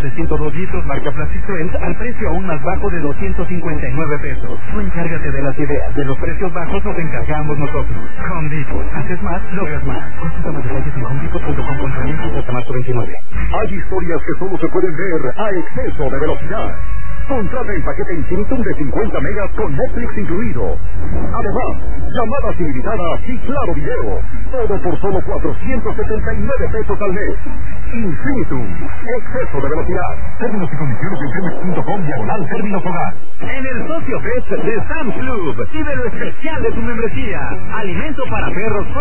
de 102 litros marca Plastic Trends al precio aún más bajo de 259 pesos. Tú encárgate de las ideas. De los precios bajos nos encargamos nosotros. Home Depot. Haces más, logras más. Consulta más detalles en homedepot.com.mx hasta marzo 29. Hay historias que solo se pueden ver a exceso de velocidad. Contrata el paquete Infinitum de 50 megas con Netflix incluido. Además, llamadas ilimitadas y claro video. Todo por solo 479 pesos al mes. Infinitum. Exceso de velocidad. Términos y condiciones en Cemex.com/términos hogar. En el Socio Fest de Sam's Club, vive lo especial de tu membresía. Alimento para perros